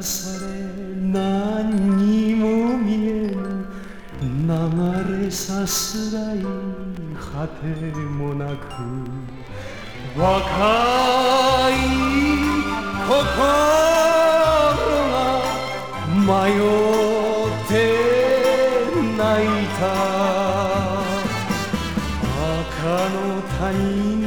され何にも見えぬ流れさすらい果てもなく若い心が迷って泣いた赤の他人